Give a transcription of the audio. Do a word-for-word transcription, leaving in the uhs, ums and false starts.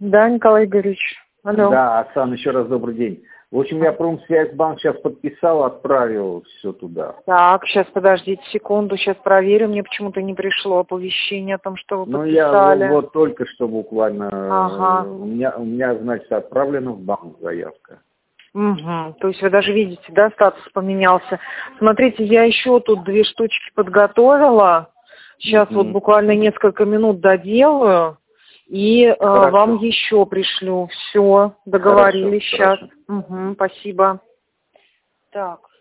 Да, Николай Игоревич. Алло. Да, Оксана, еще раз добрый день. В общем, я Промсвязьбанк сейчас подписал, отправил все туда. Так, сейчас подождите секунду, сейчас проверю. Мне почему-то не пришло оповещение о том, что вы Ну, подписали. я вот, вот только что буквально, Ага. у меня, у меня, значит, отправлена в банк заявка. Угу. То есть вы даже видите, да, статус поменялся. Смотрите, я еще тут две штучки подготовила. Сейчас Угу. вот буквально несколько минут доделаю. И э, вам еще пришлю. Все, договорились. Хорошо, сейчас. Угу, спасибо. Так.